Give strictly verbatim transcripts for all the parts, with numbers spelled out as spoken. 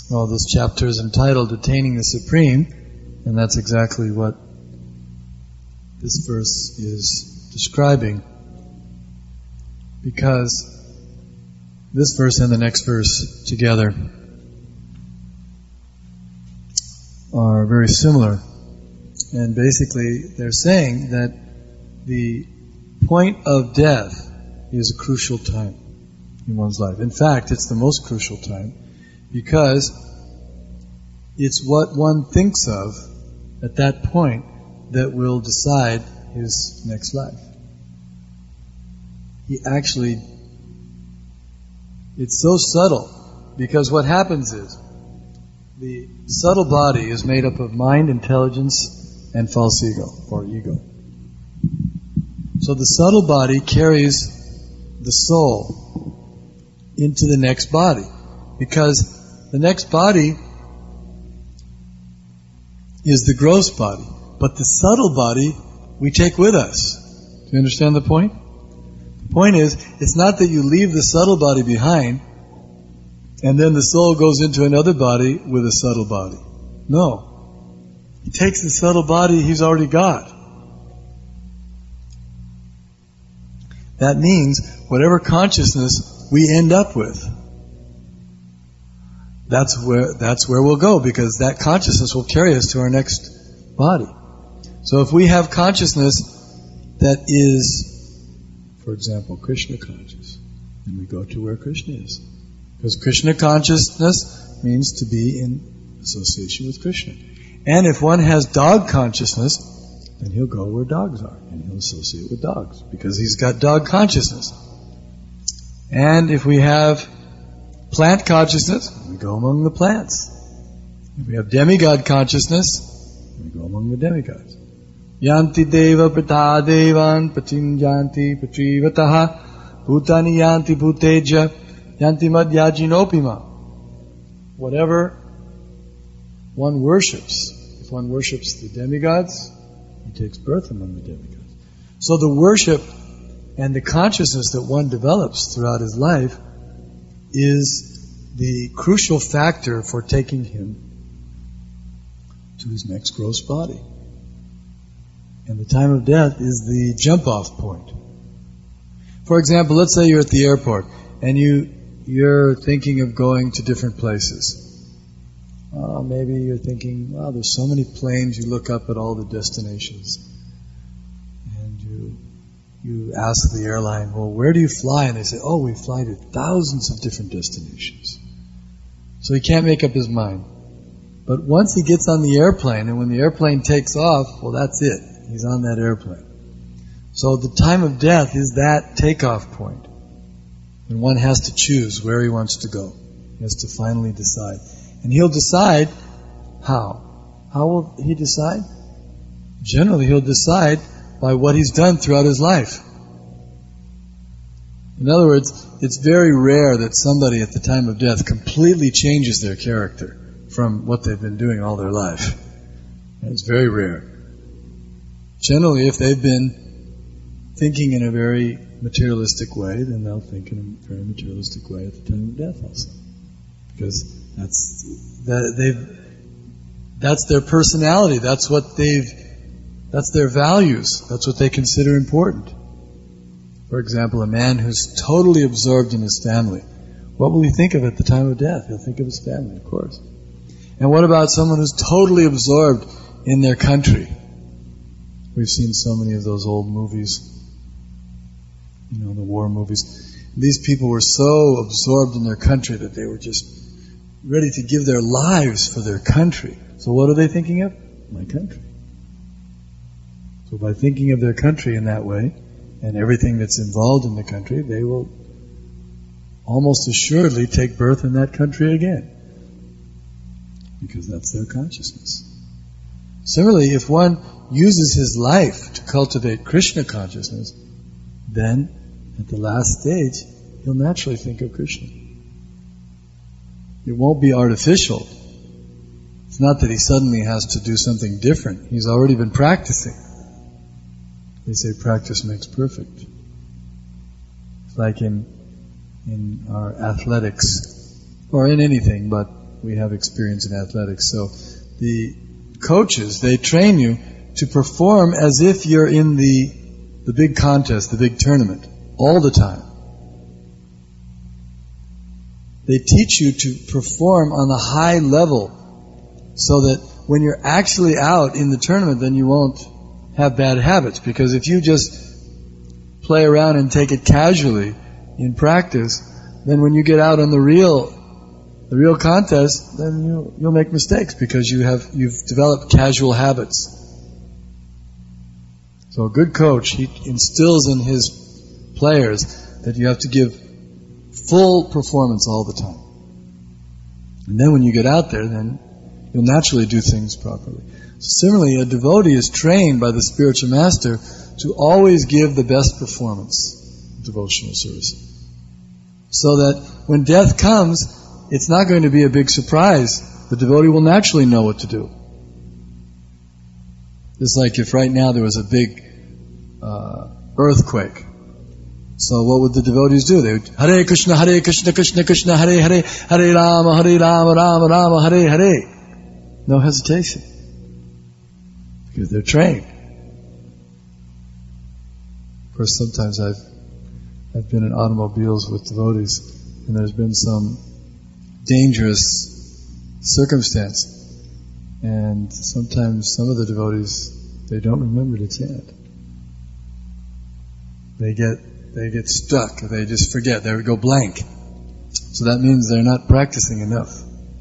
Well, this chapter is entitled Attaining the Supreme, and that's exactly what this verse is describing. Because this verse and the next verse together are very similar. And basically, they're saying that the point of death is a crucial time in one's life. In fact, it's the most crucial time because it's what one thinks of at that point that will decide his next life. He actually, it's so subtle because what happens is the subtle body is made up of mind, intelligence, and false ego, or ego. So the subtle body carries the soul into the next body, because the next body is the gross body, but the subtle body we take with us. Do you understand the point? The point is, it's not that you leave the subtle body behind and then the soul goes into another body with a subtle body. No. He takes the subtle body he's already got. That means whatever consciousness we end up with, that's where that's where we'll go, because that consciousness will carry us to our next body. So if we have consciousness that is, for example, Krishna conscious, then we go to where Krishna is. Because Krishna consciousness means to be in association with Krishna. And if one has dog consciousness, then he'll go where dogs are, and he'll associate with dogs, because he's got dog consciousness. And if we have plant consciousness, we go among the plants. If we have demigod consciousness, we go among the demigods. Yanti deva prata devan patinjanti patrivataha bhutani yanti bhuteja yanti madhyajinopima. Whatever one worships, if one worships the demigods, he takes birth among the demigods. So the worship and the consciousness that one develops throughout his life is the crucial factor for taking him to his next gross body. And the time of death is the jump-off point. For example, let's say you're at the airport and you, you're thinking of going to different places. Uh, maybe you're thinking, wow, there's so many planes, you look up at all the destinations. And you you ask the airline, well, where do you fly? And they say, oh, we fly to thousands of different destinations. So he can't make up his mind. But once he gets on the airplane, and when the airplane takes off, well, that's it. He's on that airplane. So the time of death is that takeoff point. And one has to choose where he wants to go. He has to finally decide. And he'll decide how. How will he decide? Generally, he'll decide by what he's done throughout his life. In other words, it's very rare that somebody at the time of death completely changes their character from what they've been doing all their life. It's very rare. Generally, if they've been thinking in a very materialistic way, then they'll think in a very materialistic way at the time of death also. Because that's that they've that's their personality, that's what they've that's their values, that's what they consider important. For example, a man who's totally absorbed in his family, what will he think of at the time of death? He'll think of his family, of course. And what about someone who's totally absorbed in their country? We've seen so many of those old movies, you know, the war movies. These people were so absorbed in their country that they were just ready to give their lives for their country. So what are they thinking of? My country. So by thinking of their country in that way, and everything that's involved in the country, they will almost assuredly take birth in that country again. Because that's their consciousness. Similarly, if one uses his life to cultivate Krishna consciousness, then at the last stage, he'll naturally think of Krishna. It won't be artificial. It's not that he suddenly has to do something different. He's already been practicing. They say practice makes perfect. It's like in in our athletics, or in anything, but we have experience in athletics. So the coaches, they train you to perform as if you're in the the big contest, the big tournament, all the time. They teach you to perform on a high level so that when you're actually out in the tournament, then you won't have bad habits. Because if you just play around and take it casually in practice, then when you get out on the real the real contest, then you, you'll make mistakes because you have you've developed casual habits. So a good coach, he instills in his players that you have to give full performance all the time. And then when you get out there, then you'll naturally do things properly. So similarly, a devotee is trained by the spiritual master to always give the best performance of devotional service. So that when death comes, it's not going to be a big surprise. The devotee will naturally know what to do. It's like if right now there was a big uh, earthquake. So what would the devotees do? They would, Hare Krishna, Hare Krishna, Krishna Krishna, Hare Hare, Hare Rama, Hare Rama, Rama Rama, Hare Hare. No hesitation. Because they're trained. Of course, sometimes I've I've been in automobiles with devotees, and there's been some dangerous circumstance, and sometimes some of the devotees, they don't remember to chant. They get they get stuck. They just forget. They go blank. So that means they're not practicing enough.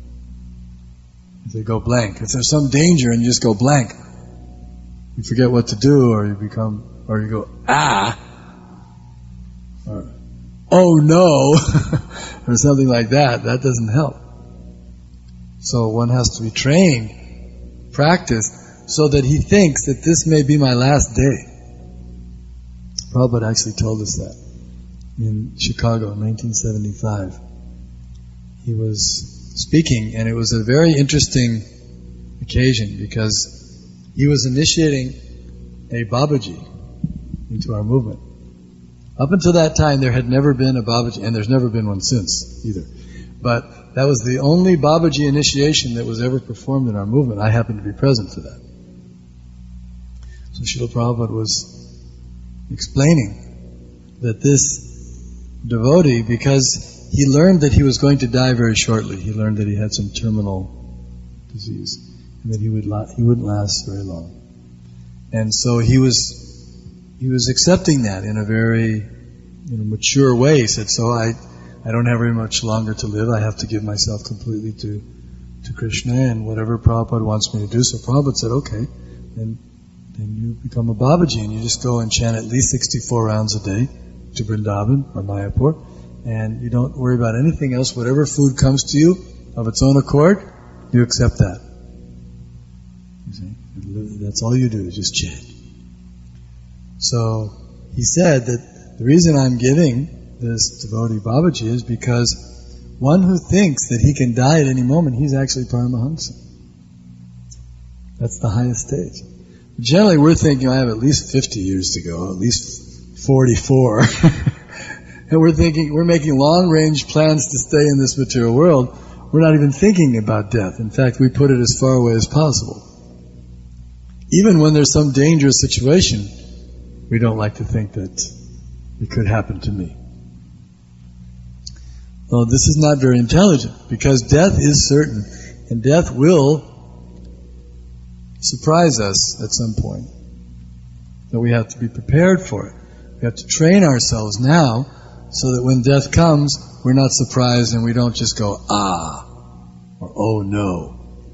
If they go blank. If there's some danger and you just go blank, you forget what to do, or you become, or you go, ah, or, oh no, or something like that. That doesn't help. So one has to be trained, practiced, so that he thinks that this may be my last day. Prabhupada actually told us that in Chicago in nineteen seventy-five. He was speaking, and it was a very interesting occasion because he was initiating a Babaji into our movement. Up until that time, there had never been a Babaji, and there's never been one since either. But that was the only Babaji initiation that was ever performed in our movement. I happened to be present for that. So Srila Prabhupada was explaining that this devotee, because he learned that he was going to die very shortly, he learned that he had some terminal disease, and that he would la- he wouldn't last very long. And so he was he was accepting that in a very you know, mature way. He said, so I I don't have very much longer to live. I have to give myself completely to to Krishna and whatever Prabhupada wants me to do. So Prabhupada said, okay, then then you become a Babaji and you just go and chant at least sixty-four rounds a day to Vrindavan or Mayapur, and you don't worry about anything else. Whatever food comes to you of its own accord, you accept that. You see? That's all you do, is just chant. So he said that the reason I'm giving this devotee Babaji is because one who thinks that he can die at any moment, he's actually Paramahamsa. That's the highest stage. Generally, we're thinking, I have at least fifty years to go, at least forty-four. And we're thinking, we're making long-range plans to stay in this material world. We're not even thinking about death. In fact, we put it as far away as possible. Even when there's some dangerous situation, we don't like to think that it could happen to me. Well, this is not very intelligent, because death is certain, and death will surprise us at some point. But we have to be prepared for it. We have to train ourselves now so that when death comes, we're not surprised and we don't just go, ah, or oh no.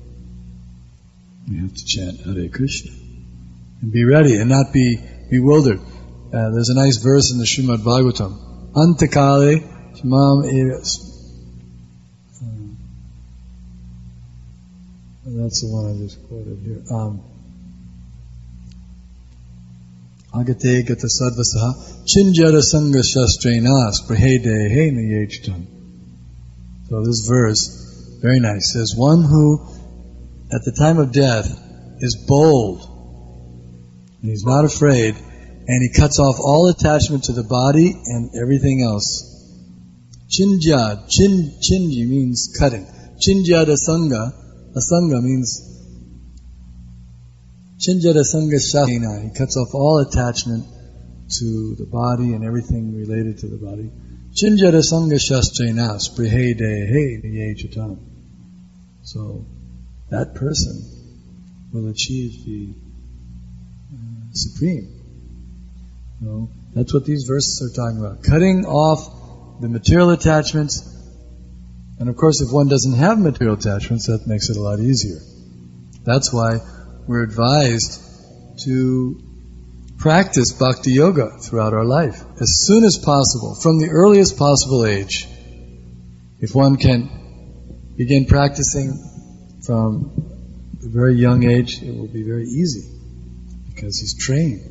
We have to chant Hare Krishna and be ready and not be bewildered. Uh, there's a nice verse in the Srimad Bhagavatam. Antakale Shmam Eras. Um, that's the one I just quoted here. Um, Agate gata sadvasaha chinjara sangha shastrena sprahede he nayechtam. So this verse, very nice, says, one who at the time of death is bold and he's not afraid, and he cuts off all attachment to the body and everything else. Chinja, chin, chinji means cutting. Chinjada Sangha, Asanga means Chinjada Sangha Shasena. He cuts off all attachment to the body and everything related to the body. Chinjada Sangha Shastrena Sprihe Dehe Niye Chitam. So that person will achieve the uh, supreme. You know, that's what these verses are talking about. Cutting off the material attachments. And of course, if one doesn't have material attachments, that makes it a lot easier. That's why we're advised to practice bhakti yoga throughout our life as soon as possible, from the earliest possible age. If one can begin practicing from a very young age, it will be very easy because he's trained.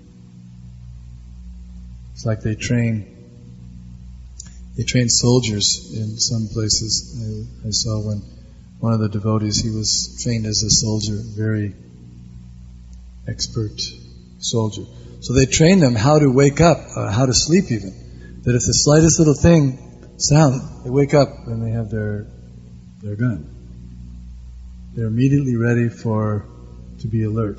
It's like they train they train soldiers in some places. I, I saw when one of the devotees, he was trained as a soldier, very expert soldier. So they train them how to wake up, uh, how to sleep even. That if the slightest little thing sound, they wake up and they have their their gun. They're immediately ready for to be alert.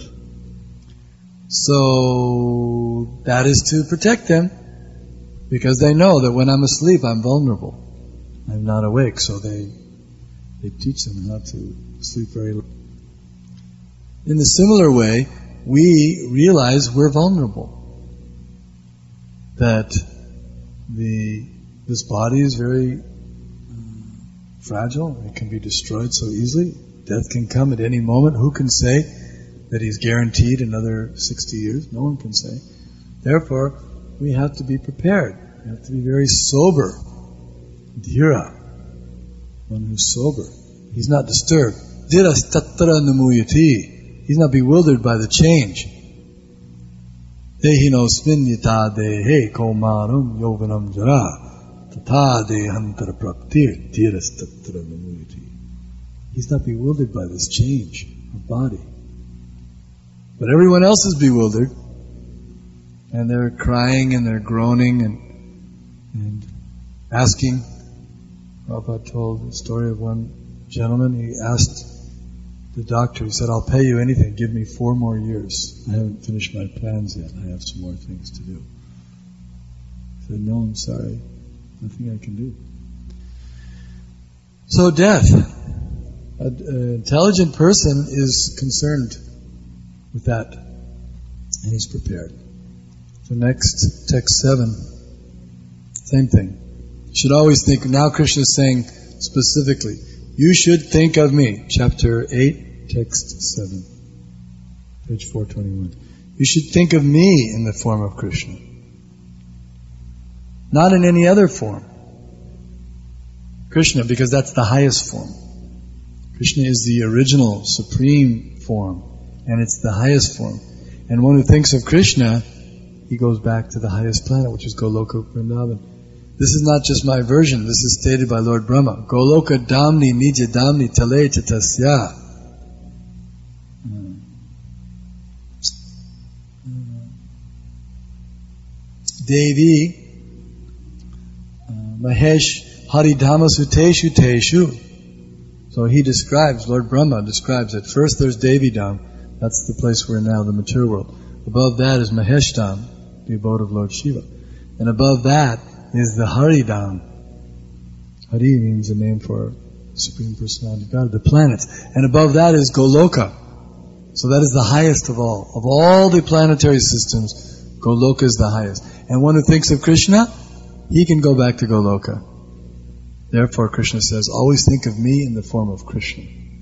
So that is to protect them, because they know that when I'm asleep, I'm vulnerable. I'm not awake, so they they teach them how to sleep very low. In the similar way, we realize we're vulnerable. That the this body is very um, fragile. It can be destroyed so easily. Death can come at any moment. Who can say that he's guaranteed another sixty years? No one can say. Therefore, we have to be prepared. We have to be very sober. Dhira, one who's sober. He's not disturbed. Dhira tattara namuyati. He's not bewildered by the change. Dehino sminyata dehe komarum yoganam jara tata dehantara praktir dhira tattara namuyati. He's not bewildered by this change of body. But everyone else is bewildered. And they're crying and they're groaning and and asking. Prabhupada told the story of one gentleman. He asked the doctor, he said, I'll pay you anything, give me four more years. I haven't finished my plans yet, I have some more things to do. He said, no, I'm sorry, nothing I can do. So death. An intelligent person is concerned with that, and he's prepared. So next, text seven, same thing. You should always think, now Krishna is saying specifically, you should think of me. Chapter eight, text seven, page four twenty-one. You should think of me in the form of Krishna. Not in any other form. Krishna, because that's the highest form. Krishna is the original, supreme form, and it's the highest form. And one who thinks of Krishna, he goes back to the highest planet, which is Goloka Vrindavan. This is not just my version, this is stated by Lord Brahma. Goloka damni nija damni tale chatasya. Devi Mahesh Haridhama Suteshu Teshu. So he describes, Lord Brahma describes it. First there's Devi Dham, that's the place we're in now, the material world. Above that is Mahesh Dham, the abode of Lord Shiva. And above that is the Hari Dham. Hari means a name for Supreme Personality of God, the planets. And above that is Goloka. So that is the highest of all. Of all the planetary systems, Goloka is the highest. And one who thinks of Krishna, he can go back to Goloka. Therefore, Krishna says, always think of me in the form of Krishna.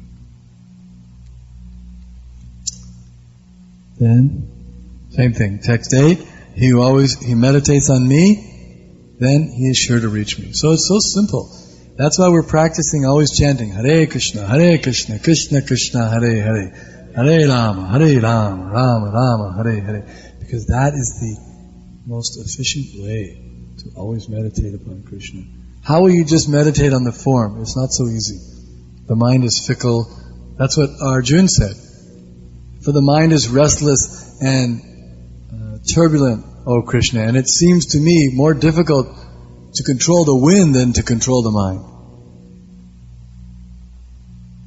Then, same thing, text eight, he who always, he meditates on me, then he is sure to reach me. So it's so simple. That's why we're practicing always chanting, Hare Krishna, Hare Krishna, Krishna Krishna, Hare Hare, Hare Rama, Hare Rama, Rama Rama, Hare Hare. Because that is the most efficient way to always meditate upon Krishna. How will you just meditate on the form? It's not so easy. The mind is fickle. That's what Arjuna said. For the mind is restless and uh, turbulent, O Krishna, and it seems to me more difficult to control the wind than to control the mind.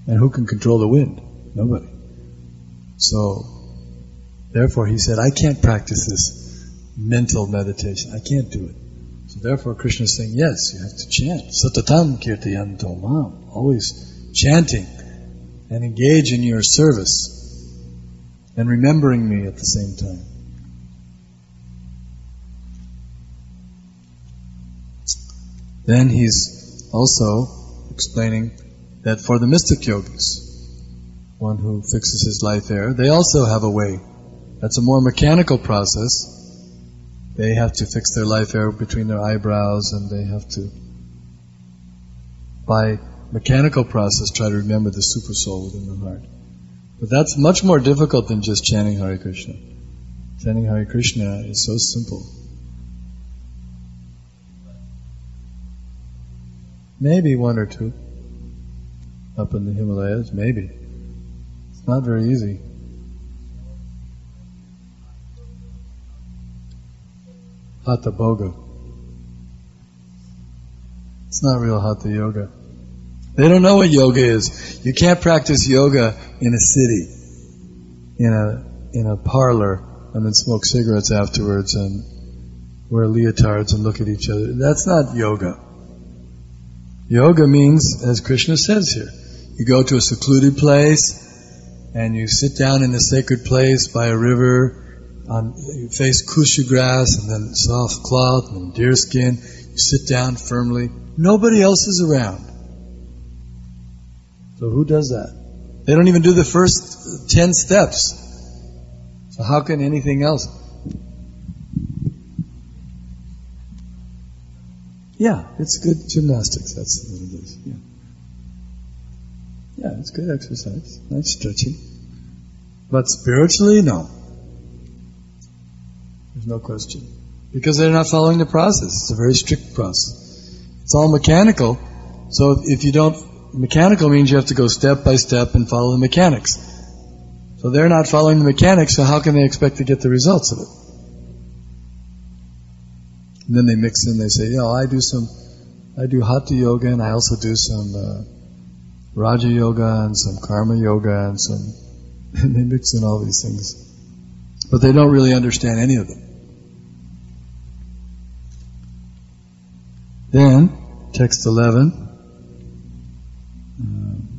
And who can control the wind? Nobody. So, therefore he said, I can't practice this mental meditation. I can't do it. So therefore Krishna is saying, yes, you have to chant. Satatam kirtayanto mam. Always chanting. And engage in your service. And remembering me at the same time. Then he's also explaining that for the mystic yogis, one who fixes his life there, they also have a way. That's a more mechanical process. They have to fix their life air between their eyebrows, and they have to, by mechanical process, try to remember the super soul within the heart. But that's much more difficult than just chanting Hare Krishna. Chanting Hare Krishna is so simple. Maybe one or two up in the Himalayas, maybe. It's not very easy. Hatha Boga. It's not real Hatha Yoga. They don't know what yoga is. You can't practice yoga in a city, in a in a parlor, and then smoke cigarettes afterwards and wear leotards and look at each other. That's not yoga. Yoga means, as Krishna says here, you go to a secluded place and you sit down in a sacred place by a river, on, you face kusha grass and then soft cloth and deer skin. You sit down firmly. Nobody else is around. So who does that? They don't even do the first ten steps. So how can anything else? Yeah, it's good gymnastics. That's what it is. Yeah, yeah, it's good exercise. Nice stretching. But spiritually, no. There's no question. Because they're not following the process. It's a very strict process. It's all mechanical. So if you don't, mechanical means you have to go step by step and follow the mechanics. So they're not following the mechanics, so how can they expect to get the results of it? And then they mix in, they say, yeah, I do some, I do Hatha Yoga and I also do some uh, Raja Yoga and some Karma Yoga and some, and they mix in all these things. But they don't really understand any of them. Then, text eleven, um,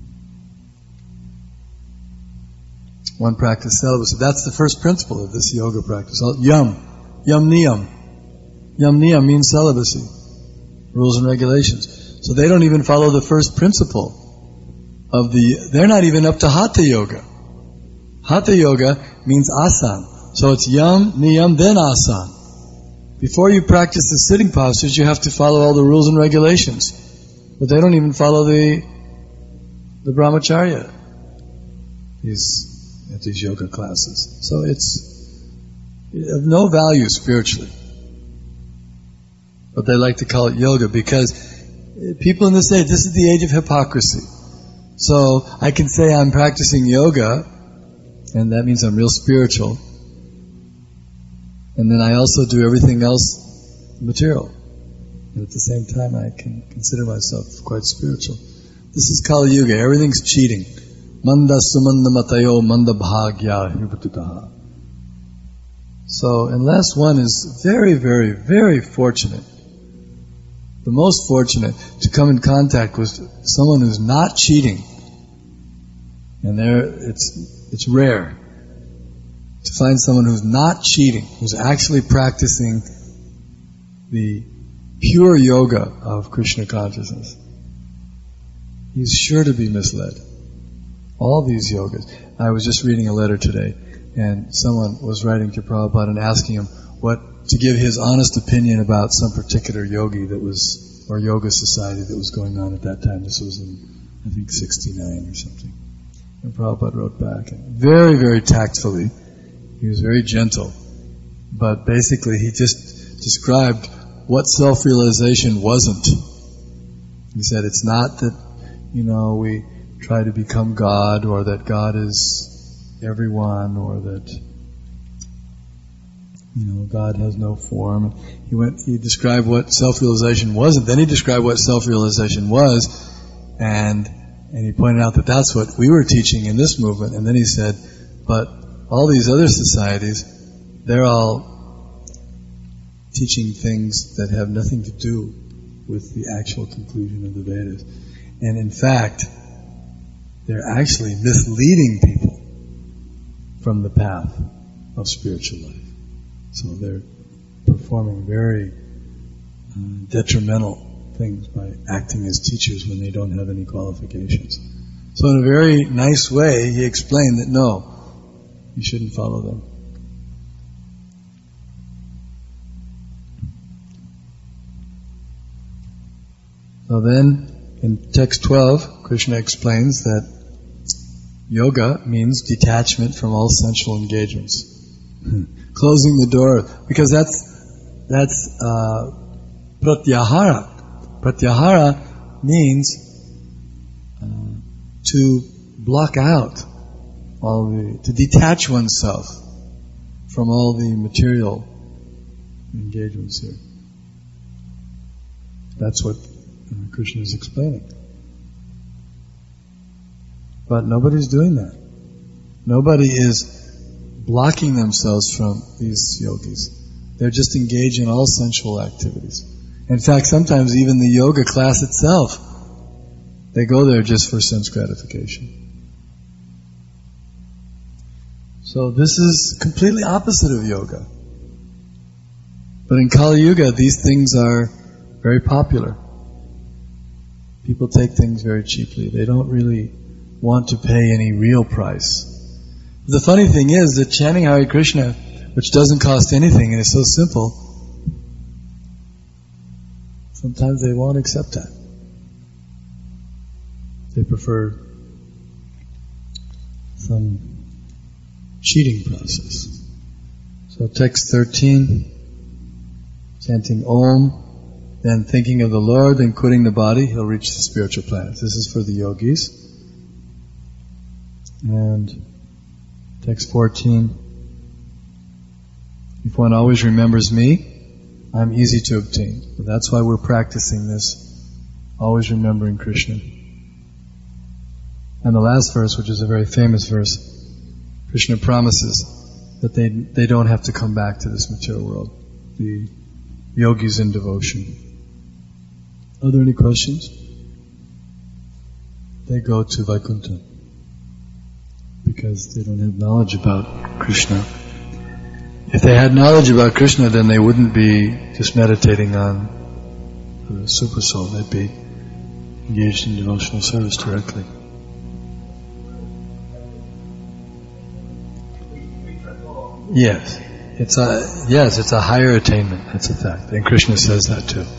one practice celibacy. That's the first principle of this yoga practice. Yam, yam niyam. Yam niyam means celibacy, rules and regulations. So they don't even follow the first principle of the, they're not even up to Hatha Yoga. Hatha Yoga means asan. So it's yam, niyam, then asan. Before you practice the sitting postures, you have to follow all the rules and regulations. But they don't even follow the the brahmacharya these, at these yoga classes. So it's of no value spiritually. But they like to call it yoga because people in this age, this is the age of hypocrisy. So I can say I'm practicing yoga, and that means I'm real spiritual. And then I also do everything else material. And at the same time I can consider myself quite spiritual. This is Kali Yuga. Everything's cheating. Manda sumanda matayo manda bhagya hibututaha. So unless one is very, very, very fortunate, the most fortunate to come in contact with someone who's not cheating, and there it's it's rare to find someone who's not cheating, who's actually practicing the pure yoga of Krishna consciousness. He's sure to be misled. All these yogas. I was just reading a letter today, and someone was writing to Prabhupada and asking him what to give his honest opinion about some particular yogi that was, or yoga society that was going on at that time. This was in, I think, sixty-nine or something. And Prabhupada wrote back, and very, very tactfully. He was very gentle, but basically he just described what self-realization wasn't. He said it's not that, you know, we try to become God, or that God is everyone, or that, you know, God has no form. He went. He described what self-realization wasn't. Then he described what self-realization was, and And he pointed out that that's what we were teaching in this movement. And then he said, but all these other societies, they're all teaching things that have nothing to do with the actual conclusion of the Vedas. And in fact, they're actually misleading people from the path of spiritual life. So they're performing very uh, detrimental things by acting as teachers when they don't have any qualifications. So in a very nice way, he explained that no, you shouldn't follow them. So then, in text twelve, Krishna explains that yoga means detachment from all sensual engagements. Closing the door, because that's that's uh, pratyahara. Pratyahara means uh, to block out all the, to detach oneself from all the material engagements here. That's what uh, Krishna is explaining. But nobody's doing that. Nobody is blocking themselves from these yogis. They're just engaged in all sensual activities. In fact, sometimes even the yoga class itself, they go there just for sense gratification. So this is completely opposite of yoga. But in Kali Yuga, these things are very popular. People take things very cheaply. They don't really want to pay any real price. The funny thing is that chanting Hare Krishna, which doesn't cost anything and is so simple, sometimes they won't accept that. They prefer some cheating process. So text thirteen, chanting Om, then thinking of the Lord, then quitting the body, he'll reach the spiritual planets. This is for the yogis. And text fourteen, if one always remembers me, I'm easy to obtain. So that's why we're practicing this, always remembering Krishna. And the last verse, which is a very famous verse, Krishna promises that they they don't have to come back to this material world. The yogis in devotion. Are there any questions? They go to Vaikuntha because they don't have knowledge about Krishna. If they had knowledge about Krishna, then they wouldn't be just meditating on the super soul. They'd be engaged in devotional service directly. Yes, it's a yes, it's a higher attainment. That's a fact, and Krishna says that too.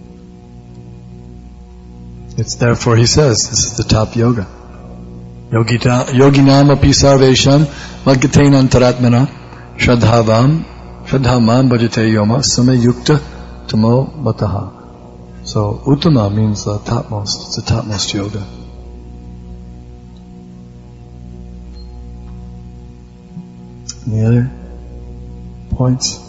It's therefore he says this is the top yoga. Yoginam api sarvesham maggatein antaratmana shraddhavam shraddhamam bhajate yoma same yukta tamo bataha. So uttama means the topmost. It's the topmost yoga. Any other points?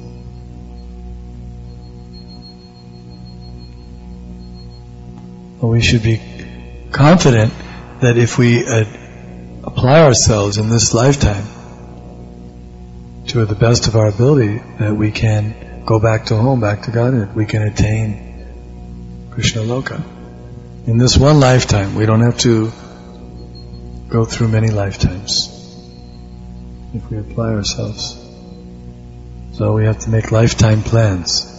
Well, we should be confident that if we uh, apply ourselves in this lifetime to the best of our ability, that we can go back to home, back to Godhead. We can attain Krishna Loka. In this one lifetime, we don't have to go through many lifetimes if we apply ourselves. So we have to make lifetime plans.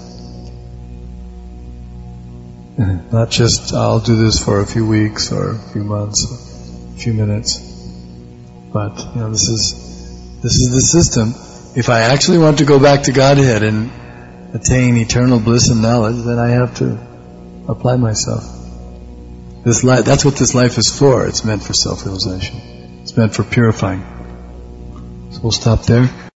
Not just, I'll do this for a few weeks or a few months, or a few minutes. But, you know, this is, this is the system. If I actually want to go back to Godhead and attain eternal bliss and knowledge, then I have to apply myself. This life, that's what this life is for. It's meant for self-realization. It's meant for purifying. So we'll stop there.